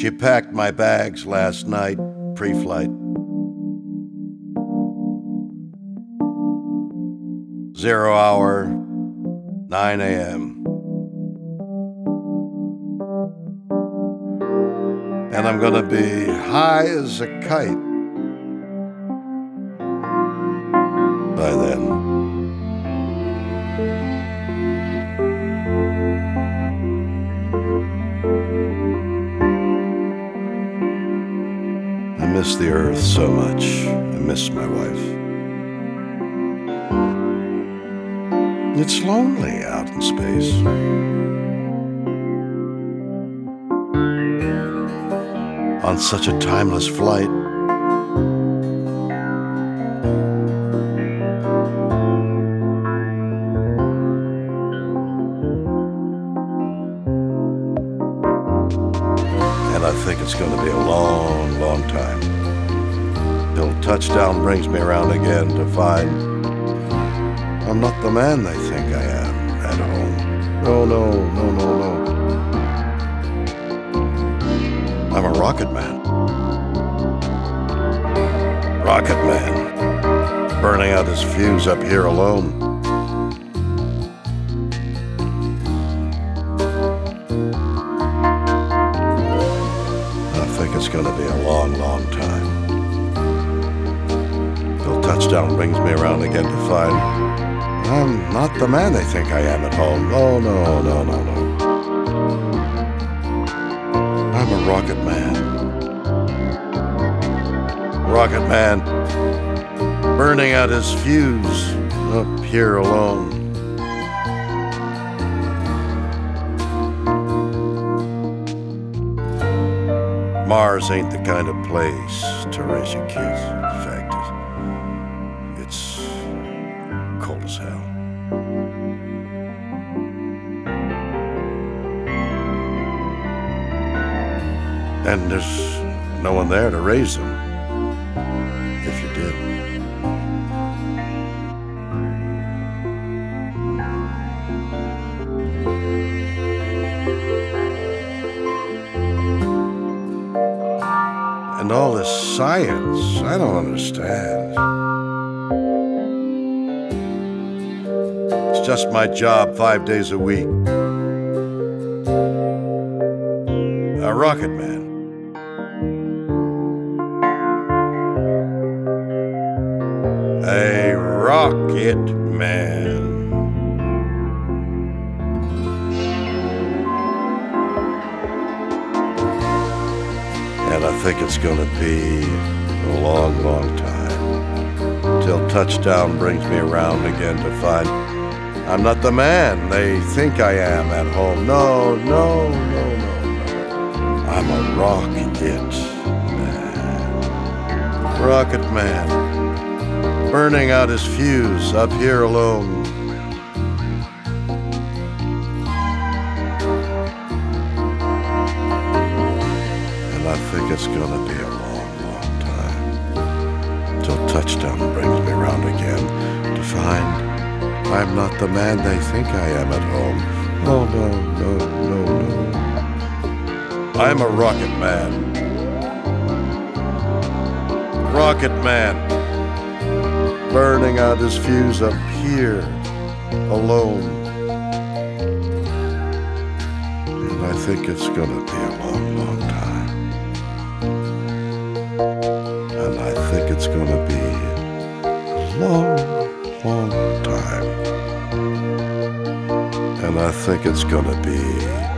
She packed my bags last night, pre-flight. 0 hour, 9 a.m. And I'm gonna be high as a kite by then. I miss the earth so much. I miss my wife. It's lonely out in space. On such a timeless flight. And I think it's going to be a long, long time till touchdown brings me around again to find I'm not the man they think I am at home. No, no, no, no, no. I'm a rocket man. Rocket man. Burning out his fuse up here alone. I think it's gonna be a long, long time till touchdown brings me around again to find I'm not the man they think I am at home. Oh, no, no, no, no. I'm a rocket man. Rocket man, burning out his fuse up here alone. Mars ain't the kind of place to raise your kids. In fact, it's cold as hell. And there's no one there to raise them, if you did. And all this science, I don't understand. It's just my job 5 days a week. A rocket man. A rocket man. And I think it's gonna be a long, long time till touchdown brings me around again to find I'm not the man they think I am at home. No, no, no, no, no. I'm a rocket man. Rocket man. Burning out his fuse up here alone. And I think it's gonna be a long, long time till touchdown brings me around again to find I'm not the man they think I am at home. Oh, no, no, no, no. I'm a rocket man. Rocket man. Burning out his fuse up here, alone. And I think it's gonna be a long, long time. And I think it's gonna be a long, long time. And I think it's gonna be